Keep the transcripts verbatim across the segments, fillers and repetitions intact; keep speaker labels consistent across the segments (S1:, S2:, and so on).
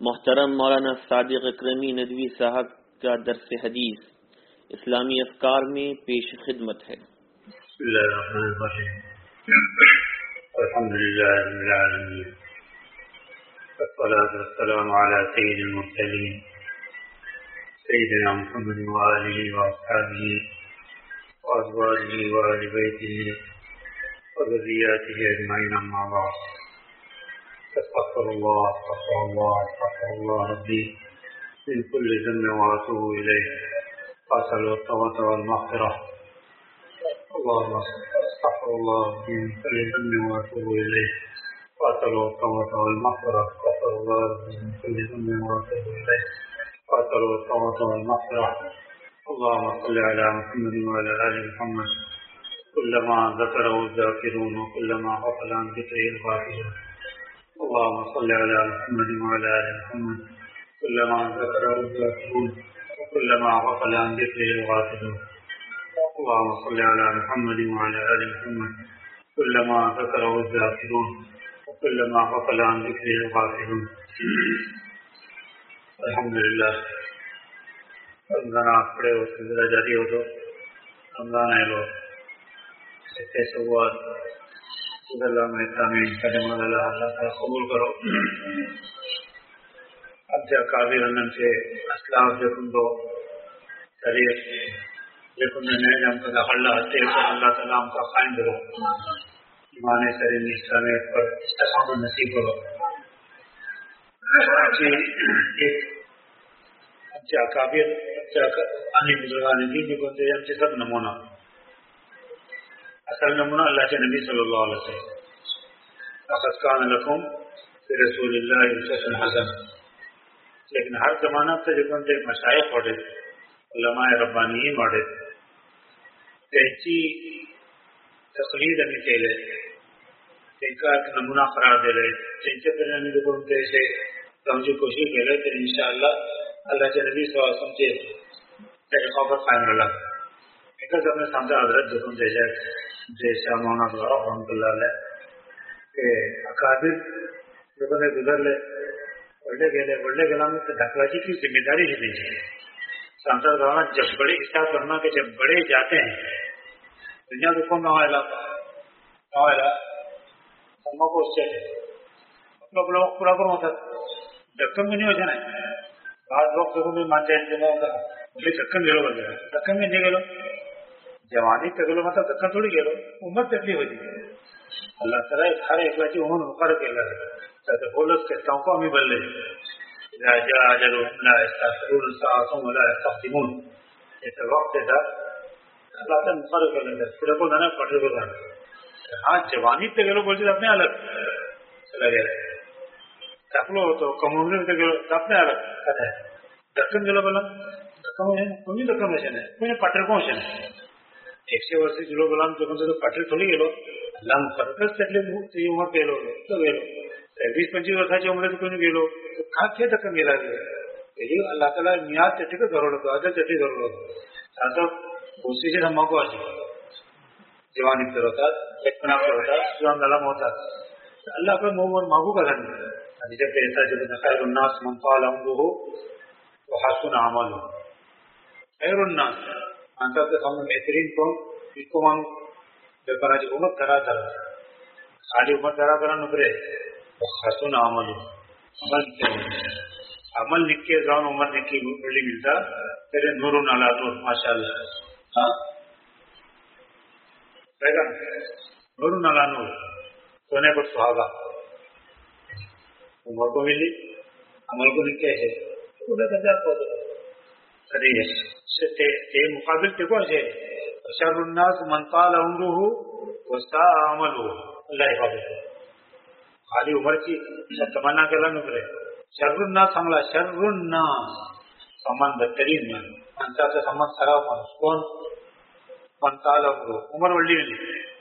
S1: محترم مولانا صادق اکرمی ندوی صاحب کا درس حدیث اسلامی افکار میں پیش خدمت ہے۔
S2: بسم اللہ الرحمن الرحیم، الحمد للہ رب العالمین، والصلاة والسلام علی سید المرسلین سیدنا محمد وآلہ وأصحابہ وأزواجہ وآل بیتہ وذریاتہ اجمعین، اما بعد، استغفر اللہ استغفر اللہ استغفر اللہ ربی من كل ذنب واتوب الیہ واسأل التوبة والمغفرة۔ اللهم استغفر الله ربي من كل ذنب واتوب اليه واسأل التوبة والمغفرة، استغفر الله ربي من كل ذنب واتوب اليه واسأل التوبة والمغفرة۔ اللهم صل على محمد وعلى آل محمد كلما ذكره الذاكرون وكلما غفل عن ذكره الغافلون۔ اللهم صل على محمد وعلى آل محمد كلما ذكره الذاكرون وكلما غفل عن ذكره الغافلون۔ اللهم صل على محمد وعلى آل محمد كلما ذكره الذاكرون وكلما غفل عن ذكره الغافلون۔ الحمدللہ، رمضان آپ پڑے ہو، سلسلہ جاری ہو تو رمضان ہے لو ستہ سوال اللہ میں تامین کلمہ اللہ اللہ کا قبول کرو۔ اب جا کابر انن سے اسلاف جکن دو شریعت لیکن میں جم کا اللہ ہتے اللہ تعالیٰ ہم کا قائم کرو، ایمان سرین اسلام پر استقامت نصیب کرو۔ ایک اچھا کابر اچھا انی بزرگان دین جو کہتے ہیں ہم سے سب نمونہ اصل نمونہ اللہ کے نبی صلی اللہ علیہ وسلم، لقد کان لکم فی رسول اللہ اسوۃ حسنہ۔ لیکن ہر زمانہ سے جو کہتے ہیں مشائخ پڑھے، علماء ربانیین پڑھے، تینچی تقلید ہمیں کہلے، تینکا ایک نمونہ قرار دے رہے، تینچے پر ہمیں جو کہتے ہیں اسے سمجھے کوشش کر رہے تھے، انشاءاللہ اللہ کے نبی صلی اللہ علیہ وسلم کے طریقہ پر قائم رہا۔ ایک اپنے سامنے حضرت جو کہتے ہیں جیسا مولانا دوارا رحمۃ اللہ علیہ کہ اکابر جو کہتے گزر لے بڑھے گلے بڑھے گلا میں ڈھکلاجی کی ذمہ داری ہی نہیں ہے۔ سانسر گانا جب بڑے حساب کرنا کہ جب بڑے جاتے ہیں دنیا کو کون نہ علاقہ نہ سما کو اس سے اپنا اپنا پورا کروں ہوتا دکن میں نہیں ہو جانا ہے۔ بعض لوگ دیکھو بھی مانتے ہیں بولے دکن گلو بول گیا، دکن میں نہیں گلو جوانی پہ گلو مطلب دکن تھوڑی گلو عمر تکلیف ہوتی ہے۔ اللہ تعالیٰ ہر ایک بچے عمر مقرر کے اللہ ہے بولت کے سونکو ہمیں بل لے لا يستأخرون ساعة ولا يستقدمون۔ ایسا وقت تھا اللہ تعالیٰ مقرر کر لیتا ہے، پورے کو نہ پٹرے کو جانا۔ ہاں جوانی پہ گلو بولتے اپنے الگ چلا گیا تکلو تو کم عمر میں گلو اپنے الگ کہتا ہے دکن گلو بولا دکن کہیں دکن میں ہے کوئی پٹر کو ہے ایک سے ورس گلو بولا تو پٹر تھوڑی گلو اللہ مقرر کر سکتے عمر پہ گلو تو گلو بیس پچیس ورساچی عمر تو کوئی گلو تو کھا کیا دکن گلا گیا اللہ تعالیٰ نیاز چٹی کا ضرور ہوتا اجل چٹی ضرور ہوتا ساتھ اسی سے ہم کو آج جوانی پر ہوتا بچپنا پر ہوتا سلام علم ہوتا اللہ کا محبوب محبوب کا دھن جب ایسا جب خیر الناس من طال عمره وحسن عمله خیر الناس انتا کے سامنے بہترین کو اس کو مانو جب پراجی عمر کرا کرا خالی عمر کرا کرا نبرے وحسن عمله عمل نکے عمل نکے زان عمر نکی بڑی ملتا تیرے نور علی نور ماشاءاللہ ہاں بیگم نور علی نور سونے پر سہاگا عمر کو ملی عمل کو نکے ہے مقابل دیکھو شر الناس من طال عمره وساء عمله اللہ حفاظت خالی عمر کی تمنا کے لنگ ابرے شر الناس حملہ شر الناس سامان بہترین میں منتا سے سامان سرا کون من طال عمره عمر ولی ملی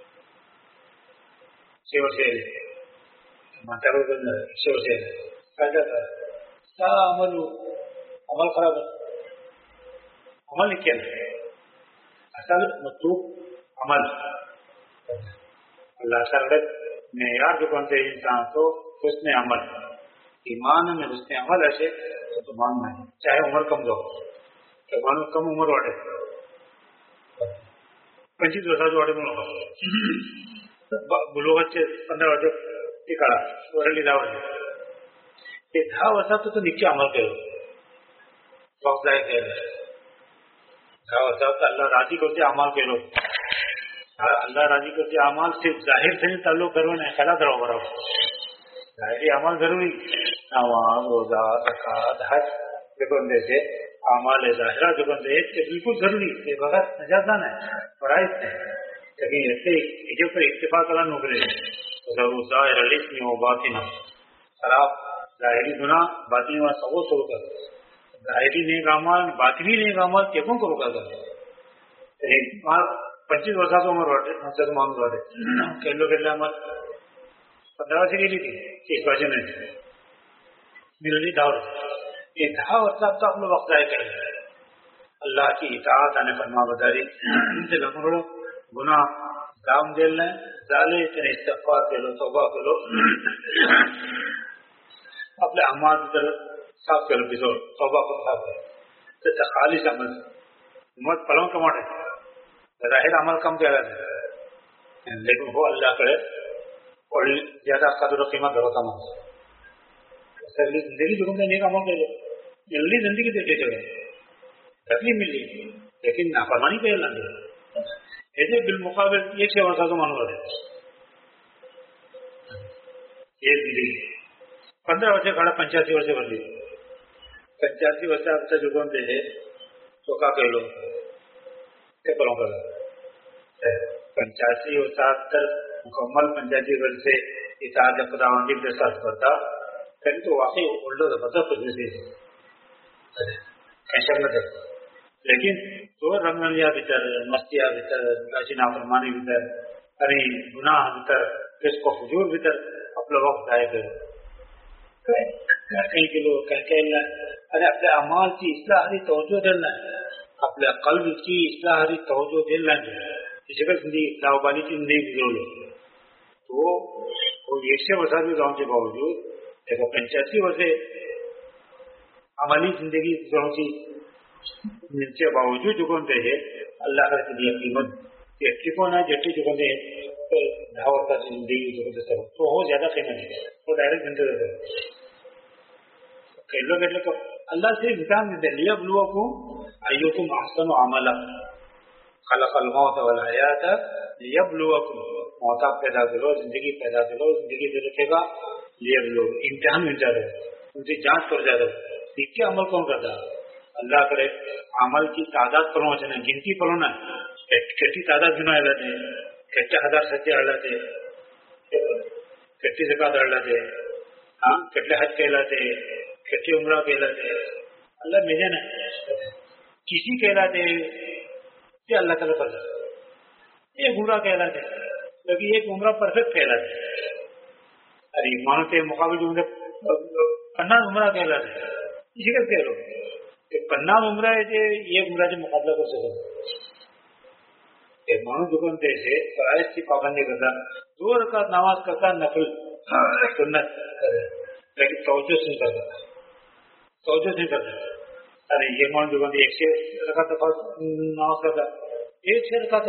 S2: شیور سے منتا کو شیور سے کہا تھا سا عمل عمل خراب ہے عمل کیا ہے اصل مطلوب عمل اللہ تعالیٰ معیار جو بنتے انسان کو حسن عمل ایمان میں حسن عمل ہے تو تو ماننا ہے، چاہے عمر کم دو کہ مانو کم عمر واڑے پچیس ورسات واڑے میں بلوغت سے پندرہ ورس ٹکڑا ورلی داور یہ دھا ورسات تو نیچے عمل کرو وقت ضائع کرو دھا ورسات اللہ راضی کرتے عمل کرو اللہ راضی کرتے عمل صرف ظاہر سے نہیں تعلق کرو نہیں خیالات رہو برابر ظاہری عمل ضروری نماز روزہ زکات حج جو بندے سے اعمال ظاہرہ جو بندے سے بالکل ضروری ہے بغیر نجات نہ ہے فرائض ہے لیکن ایسے ایجے پر اکتفا کرنا نوکرے ضرور ظاہر الاسم و باطن خراب ظاہری گناہ باطنی و سبو شروع کر ظاہری نیک اعمال باطنی نیک اعمال کیوں کو روکا کر پچیس ورسات عمر واٹے سے معلوم واٹے کہلو کہلے عمل پندرہ سے گئی تھی اس وجہ میں ملنی داور یہ دھا ورسات تو اپنے وقت ضائع کریں اللہ کی اطاعت آنے فرما بداری سے لمڑو گناہ دام دل لیں ظالے اتنے استغفار کے لو توبہ کے لو اپنے اعمال کی طرف صاف کرو بزور توبہ کو صاف کرو تو خالص عمل مت پلوں کماٹے ظاہر عمل کم کہہ رہا ہے لیکن وہ اللہ کرے اور زیادہ قدر و قیمت ہوتا مت زندگی جو نیک عمل کر لو جلدی زندگی دیکھے جو تکلیف مل رہی لیکن نافرمانی پہ اللہ دے ایسے بالمقابل ایک سے ورثہ تو مانو رہے یہ زندگی پندرہ ورثے کھڑا پچاسی ورثے بن گئی پچاسی ورثہ اب تک جو دے تو کا کہہ لو کیا کروں گا پچاسی اور ستر مکمل پنچاسی ورثے اطاعت خدا کے ساتھ کرتا کہیں تو واقعی اولڈو زبردست خوشی کیسا نہ دے لیکن تو رنگیا بھیتر مستیا بھیتر ایسی نافرمانی بھیتر ارے گناہ بھیتر کس کو فجور بھیتر اپنا وقت ضائع کرو کہیں کلو کہیں کہنا ارے اپنے اعمال کی اصلاحی توجہ دینا اپنے قلب کی اصلاحی توجہ دینا اسی کا زندگی اصلاح والی کی زندگی گزر لو تو وہ ایک سے وسعت بھی گاؤں کے باوجود دیکھو پچاسی ورثے عملی زندگی گزروں کے باوجود جو کون ہے اللہ کا لیے قیمت ٹھیکونا جٹی جو کون ہے دھاوت کا زندگی جو تو وہ زیادہ قیمت ہے وہ ڈائریکٹ زندگی ہے کہہ لو کہ اللہ سے امتحان دیتے لیبلوکم ایکم احسن عملا خلق الموت والحیات لیبلوکم موت آپ پیدا کرو زندگی پیدا کرو زندگی دے رکھے گا لیبلو امتحان مل جاتا ہے ان سے جانچ کر جاتا ہے سیکھ کے عمل کون کرتا ہے اللہ کرے عمل کی تعداد پڑھو چاہنا گنتی پڑھو نا کٹی تعداد گنا لاتے کٹے ہزار سچے لاتے کٹی زکات لاتے ہاں کٹلے حج کہلاتے کٹی عمرہ کہلاتے اللہ مجھے نا کسی کہلاتے یہ اللہ تعالیٰ پر ایک عمرہ کہلاتے لیکن ایک عمرہ پرفیکٹ کہلاتے ارے مانو کے مقابل جو پناہ عمرہ کہلاتے اسی کا کہہ لو کہ پناہ عمرہ ہے جو ایک عمرہ سے مقابلہ کر سکو مانو دکان سے فرائض کی پابندی کرتا دو رکعت نماز کرتا نفل سنت لیکن توجہ نہیں کرتا توجہ نہیں کرتا ارے یہ مانو دکان ایک سے رکعت نماز کرتا ایک سے رکعت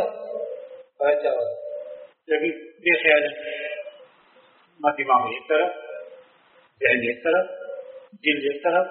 S2: لیکن بے خیال ہے دماغ ایک طرف ذہن ایک طرف دل ایک طرف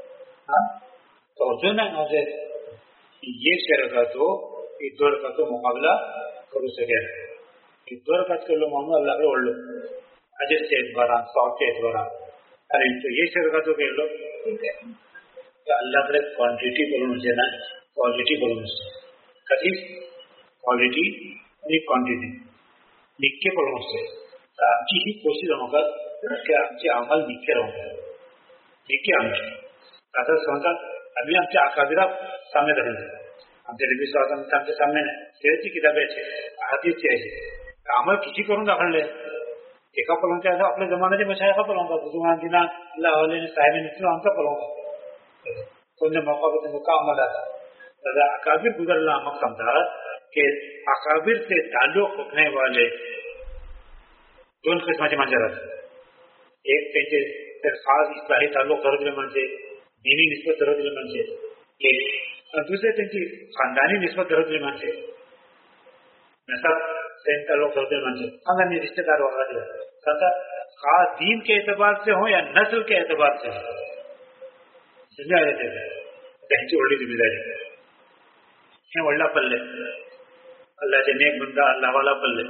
S2: توجہ نہ یہ سے رکعت ہو ایک دو رکعت تو مقابلہ کرو سکے ایک دو رکعت کر لو معاملہ اللہ پہ اوڑھ لو اجر سے اعتبار سواب کے اعتبار ارے تو یہ سے رکعت تو کر لو کہ اللہ کرے کوانٹٹی بولوں سے نا کوالٹی بولوں سے کبھی کوالٹی نہیں کوانٹٹی نکے بولوں سے آپ کی ہی کوشش رہوں گا کہ آپ کے عمل نکے رہوں گا نکے عمل سمجھا ابھی آپ کے اکابرہ سامنے رہیں گے نبی صلی اللہ علیہ وسلم کے سامنے سیرت کی کتابیں حدیث چاہیے عمل کسی کروں گا کھڑ لے ایک پڑھوں گا اپنے زمانے سے مشاہد کا پڑھوں گا زمان دینا اللہ علیہ صاحب نسل ہم کا پڑھوں گا تو انہیں موقع پہ کا عمل آتا اکابر گزر اللہ ہم سمجھا کہ اکابر سے تعلق رکھنے والے دونوں قسم کے منظر آتے ایک پیچھے پھر خاص اصلاحی تعلق ضرورت من سے، دینی نسبت ضرورت من سے ایک، اور دوسرے دن کی خاندانی نسبت ضرورت من سے، نسب سے تعلق ضرورت من سے، خاندانی رشتے دار وغیرہ خاص دین کے اعتبار سے ہوں یا نسل کے اعتبار سے ہوں، سمجھا رہتے ہیں تینچی وڑی ذمہ داری ہیں وڑا پلے اللہ کے نیک بندہ اللہ والا پلے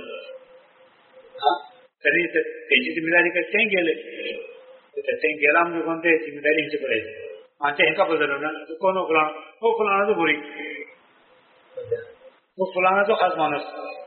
S2: کری تینچی ذمہ داری کرتے ہیں گیلے کہتے ہیں گیلا ہم جو کونتے ذمہ داری ہم سے پڑے مانتے ہیں کا بدلو نا تو کون ہو فلانا وہ فلانا تو بری وہ فلانا تو خاص مانس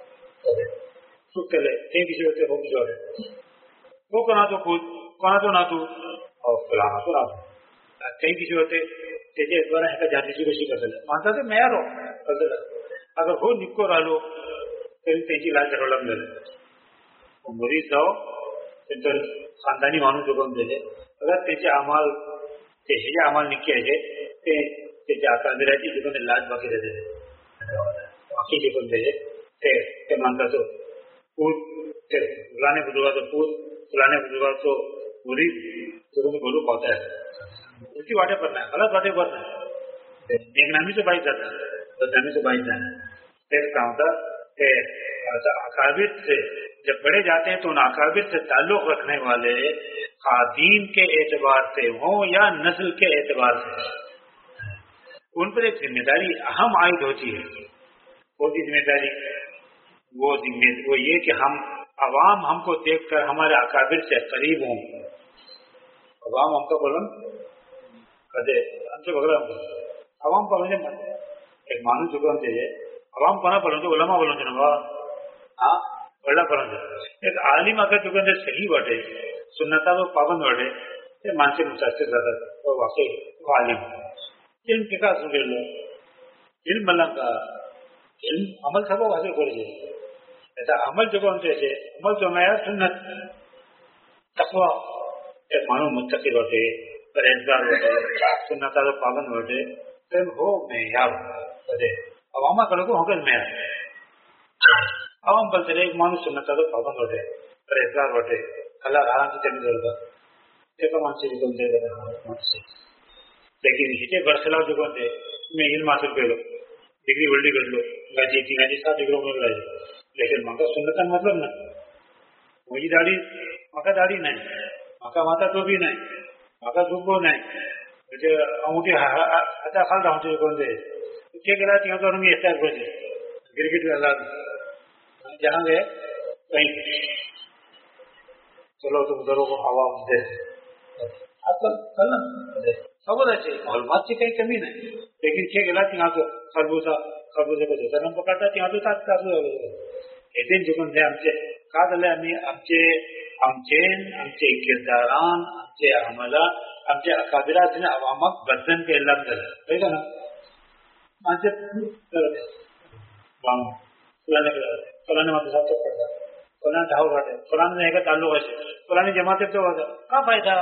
S2: سکھ کے لے کہیں کسی ہوتے ہو کسی ہوتے وہ کنا تو خود کنا تو نہ تو اور فلانا تو نہ تو کہیں کسی ہوتے تیجے دوارا ہے کا جاتی سی کوشی کر دے مانتا تھے میں یارو اگر ہو نکو رہ لو پھر تیجی علاج کرو لگ دے وہ مریض جاؤ پھر خاندانی مانو جو کم دے دے اگر تیجے عمال تیجے عمال نکی ہے تیجے آکار دے رہتی جو کم علاج باقی دے دے باقی جو کم دے دے تے مانتا تو پود فلانے بدلوا تو پود فلانے بزرگ تو پوری تو بولو پاتا ہے اس کی باتیں پڑھنا ہے غلط باتیں پڑھنا ہے ایک نامی سے باعث جاتا ہے بدنامی سے باعث جانا ہے ایک کام تھا کہ اکابر سے جب بڑے جاتے ہیں تو ان اکابر سے تعلق رکھنے والے دین کے اعتبار سے ہوں یا نسل کے اعتبار سے ان پر ایک ذمہ داری اہم عائد ہوتی ہے وہ ذمہ داری وہ ذمہ وہ یہ کہ ہم عوام ہم کو دیکھ کر ہمارے اکابر سے قریب ہوں عوام ہم کا بولن کدے ہم سے بغیر ہم عوام پر ایک مانو چکا ہم چاہیے عوام پنا پڑھوں گے علماء بولوں گے نا ہاں بڑا پڑھوں گے ایک عالم اگر چکا سے صحیح بٹے سنتا تو پابند بٹے یہ مانسک متاثر زیادہ وہ واقعی وہ عالم علم کے کا سن لو علم ملنگ کا علم عمل سب حاصل کر لیجیے ایسا عمل جو کون سے عمل جو میں سنت تقوی ایک مانو متقی ہوتے پرہیزگار ہوتے سنت تو پابند ہوتے پھر ہو معیار ہوتے عوامہ کرو کو ہوگل معیار عوام بل چلے ایک مانو سنت تو پابند ہوتے پرہیزگار ہوتے اللہ آرام سے چلنے دلتا ایک مان سے جو دے دے لیکن ہیتے برخلاف جو کون تھے میں علم حاصل کر لو ڈگری ولڈی کر لو گاجی تین گاجی سات ڈگروں میں لگائی لیکن مکا سنتا مطلب نہ وہی داڑھی مکا داڑھی نہیں مکا ماتا تو بھی نہیں مکا جھوپو نہیں انگوٹھی ہتا کھال رہا ہوں کون دے کیا کرا تھی تو ہمیں احتیاط کر دے کرکٹ میں اللہ جہاں گئے کہیں چلو تم ضرور کو ہوا دے کل نا خبر ہے معلومات کی کہیں کمی نہیں لیکن کیا گلا تھی یہاں تو خربوزہ خربوزے کو جیسا ہم پکڑتا تھی یہاں تو ساتھ ساتھ ایدین جکن دے ہم سے کہا دلے ہمیں ہمچے ہمچین ہمچے کرداران ہمچے عملہ ہمچے اکابرات نے عوامک بدن کے لفظ دلے صحیح ہے نا مانچے فلانے فلانے مدرسہ تو پڑھتا فلانے ڈھاؤ گھاٹے فلانے نے ایک تعلق ہے فلانے جماعت تو ہوتا کہاں فائدہ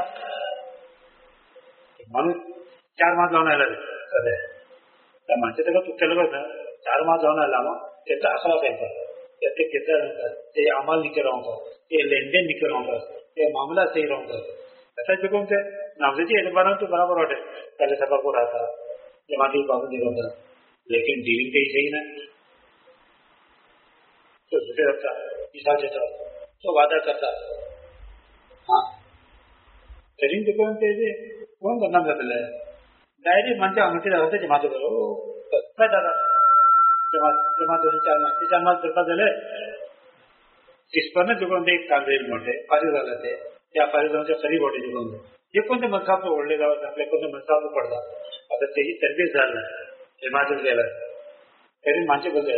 S2: مانو چار ماہ لانا لگے مانچے تک تو لگا تھا چار ماہ لانا لاما کتنا اخلاق ہے کہتے کتنا رہتا ہے یہ عمل نکل رہا ہوں یہ لین دین نکل رہا ہوں یہ معاملہ صحیح رہا ہوں ایسا جو کون تھے نامزدی اعتبار تو برابر ہوتے پہلے سبق ہو رہا تھا جماعتی پابندی ہوتا لیکن ڈیلنگ کہیں صحیح نہ تو جھوٹے رکھتا مثال دیتا تو وعدہ کرتا ہاں ترین جو کون تھے کون کرنا بدل ہے ڈائری منچا ہمیں ہوتے جماعت کرو پیدا تھا جماعت جماعت چار ماہ چار ماہ درپا دلے اس پر نا جو کون ایک طالب علم ہوتے فارغ والے تھے یا فارغ سے قریب ہوتے جو کون یہ کون سے مذہب کو اوڑھ لے گا کون سے مذہب کو پڑھتا اگر صحیح تربیت ڈالنا ہے جماعت لے رہا ہے پھر مانچے بولے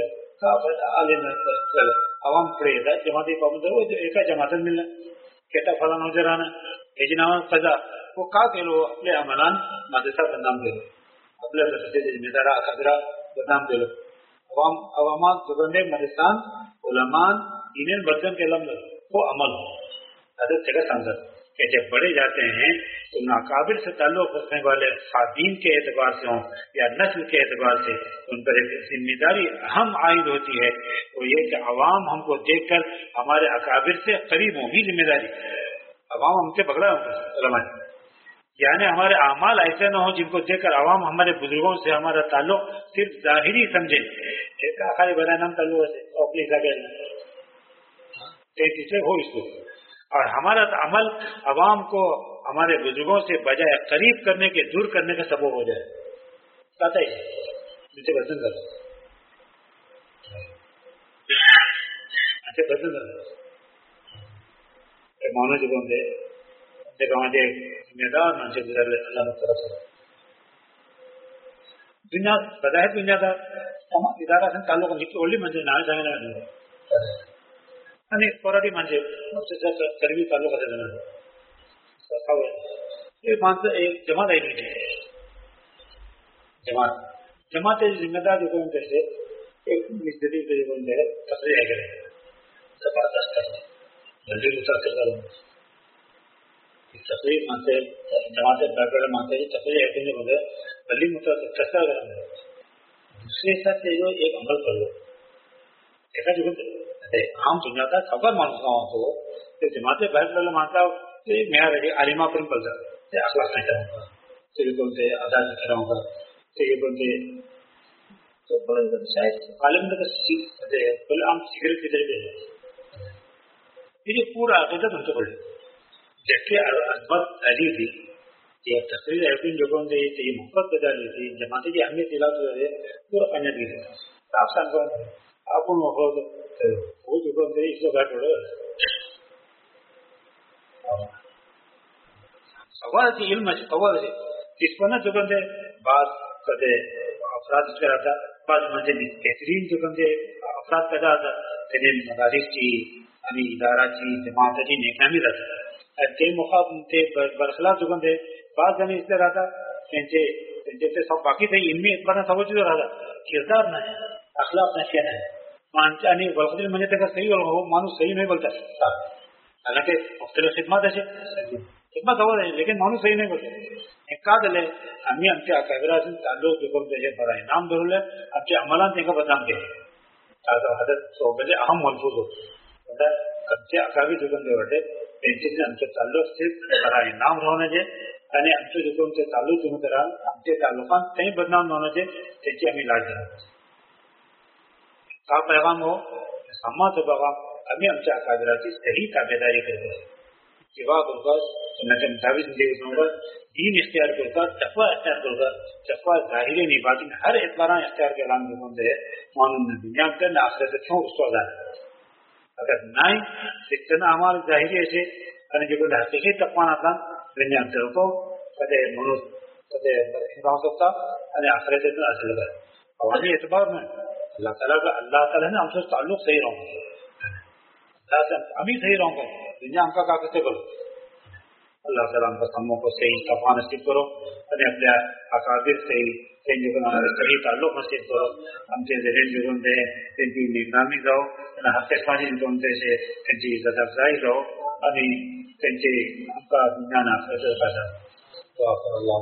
S2: عوام پڑے تھا جماعتی پابند وہ ایک جماعت ملنا کہتا فلاں نظر آنا ایجنا سزا وہ کا کہ لو اپنے عملان مدرسہ بدنام دے لو اپنے ذمہ دارا خطرہ بدنام دے لو عوام عوامات زبندے مدرسان علمان دین برتن کے لمب وہ عمل حضرت جگہ سمجھا کہ جب بڑے جاتے ہیں تو ناقابل سے تعلق رکھنے والے خواتین کے اعتبار سے ہوں یا نسل کے اعتبار سے ان پر ایک ذمہ داری اہم عائد ہوتی ہے وہ یہ کہ عوام ہم کو دیکھ کر ہمارے اکابر سے قریب ہوں ہی ذمہ داری عوام ہم سے بگڑا علماء، یعنی ہمارے اعمال ایسے نہ ہو جن کو دیکھ کر عوام ہمارے بزرگوں سے ہمارا تعلق صرف ظاہری سمجھے، ایک آخری بڑا نام تعلق ہے اپنی جگہ تیسرے ہو اس کو، اور ہمارا عمل عوام کو ہمارے بزرگوں سے بجائے قریب کرنے کے دور کرنے کا سبب ہو جائے. پتہ ہی مجھے پسند کر اچھا پسند کر مانو جو بندے ذمہ دار من سے گزر لے اللہ طرف سے دنیا بظاہر دنیا کا ادارہ سے تعلق اولی منزل نہ جانے یعنی پوری منزل قریبی تعلق ہے یہ مانتے ایک جماعت ہے جماعت جماعت ذمہ دار جو کون کیسے ایک مستری کے جو بندے تقریر کرے زبردست کرتے جلدی متاثر کروں تقریر مانتے جماعت بیکورڈ مانتے ہیں تقریر ہے بندے جلدی متاثر کیسا کریں دوسرے ساتھ جو ایک عمل کر لو ایسا جو عام دنیا کا خبر مانتا ہوں تو جماعت بیکورڈ مانتا ہوں میں عالمہ پر پل جاتا اخلاق نہیں کروں گا تو یہ بولتے ادا نہیں کراؤں گا تو یہ بولتے تو شاید عالم نے بولے ہم سگریٹ کے ذریعے یہ پورا عقیدت ان سے بڑھے جیسے عظمت علی تھی یہ تقریر ایسے جو بولتے یہ محبت پیدا لی تھی جماعت کی اہمیت دلا تو پورا کامیاب بھی تھا آپ سال کو آپ کو محبت وہ جو بولتے اس کو گھر ٹوڑے سوال کی علم ہے سوال ہے اس پر نا جو بندے بعض کدے افراد اس کا رہتا بعض منزے بہترین جو بندے افراد پیدا ہوتا تیرے مدارس کی ہمیں ادارہ کی جماعت کی نیکامی رہتا تے مخاطب برخلاف جو بندے بعض جنے اس طرح رہتا جیسے سب باقی تھے ان میں اتبار نہ سمجھ جو رہتا کردار نہ ہے اخلاق نہ کیا ہے مانچا نہیں بلخدل منجے تک صحیح ہو مانو صحیح نہیں بولتا حالانکہ مختلف خدمات ہے خدمت ہو رہی ہے لیکن مانو صحیح نہیں بولتے ایک کا دل ہے ہمیں ہم سے اکابرہ سے تعلق جو بولتے ہیں بڑا انعام ضرور ہے ہم سے عملان سے کا بدنام کے حضرت سو بجے اہم ملفوظ ہو ہم سے اکابر جو بندے بیٹھے پینچیس سے ہم سے تعلق سے بڑا انعام ہونا چاہیے یعنی ہم سے جو ان سے تعلق جو کرا ہم سے تعلقات کہیں بدنام ہونا چاہیے تیچے ہمیں علاج کرنا کا پیغام ہو سماعت و پیغام ہمیں ہم سے اکابرہ کی صحیح تابعداری کرتے ہیں جواب ہوگا سنت مطابق زندگی ہوگا دین اختیار کرتا تقوی اختیار کرتا تقوی ظاہری نہیں باطن ہر اعتبار اختیار کے اعلان جو بندے ہے معلوم نے دنیا میں نہ آخرت کیوں اس کو ادا اگر نہ اتنا اعمال ظاہری ایسے یعنی جو بندے حقیقی تقوی نہ دنیا میں کو کدے منو کدے ہو سکتا یعنی آخرت اتنا اثر لگا عوامی اعتبار میں اللہ تعالیٰ کا اللہ تعالیٰ نے ہم سے تعلق صحیح رہوں گا اللہ سے ہم ہی صحیح رہوں گا دنیا ہم کا کا کیسے کرو اللہ تعالیٰ ہم کا سموں کو صحیح تقوی نصیب کرو اپنے اپنے اکابر صحیح صحیح جو ہمارے صحیح تعلق نصیب کرو ہم سے ذہن جو بندے ان کی نگرانی رہو حق پانی جو بندے سے ان کی عزت افزائی رہو ابھی ان کی ہم کا دنیا نہ پیدا تو آپ اللہ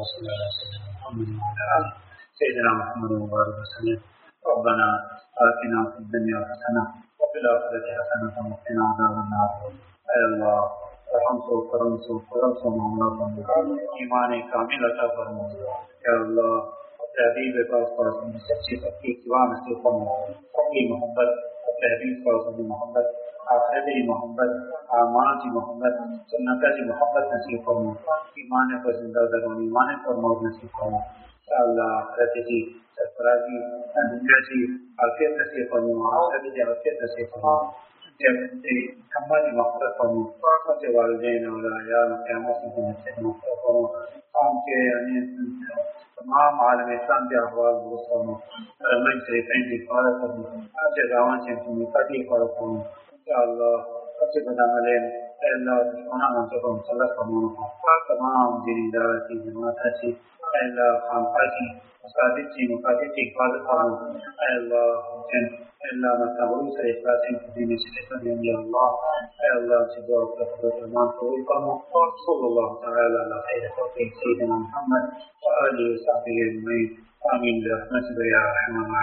S2: سیدنا محمد مبارک وسلم ربنا آتنا في الدنيا حسنة وفي الآخرة حسنة وقنا عذاب النار اے اللہ رحم سو کرم سو کرم سو معاملہ فرما ایمان کامل عطا فرما اے اللہ اپنے حبیب پاک صلی اللہ علیہ وسلم سچی پکی اتباع نصیب فرما اپنی محبت اپنے حبیب صلی اللہ علیہ وسلم محبت آخرت کی محبت اعمال کی محبت سنت کی محبت نصیب فرما ایمان پر زندہ درون ایمان پر موت نصیب فرما اے اللہ آخرت کی سرفرازی دنیا کی عافیت نصیب فرما آخرت کی عافیت نصیب فرما ہماری مغفرت فرما اپنے والدین اور عیال قیامت کی نصیب مغفرت فرما ہم کے تمام عالم اسلام کے احوال درست فرما رحمت شریفین کی حفاظت فرما آپ سے دعوان سے مقدس کی حفاظت فرما یا اللہ سب سے بڑا ملین اے اللہ دشمنان ہم سے مسلط فرما تمام دینی دعوت کی جماعت کی اے اللہ خانقاہ کی مساجد کی مقاصد کی حفاظت فرما اے اللہ اے اللہ مطلب سے اخلاص دین سے دیں یا اللہ اے اللہ سے دعا کرتے فرمان قبول فرما صلی اللہ تعالی علی خیر خلق سیدنا محمد و آلہ و صحبہ اجمعین آمین برحمتک یا ارحم الراحمین.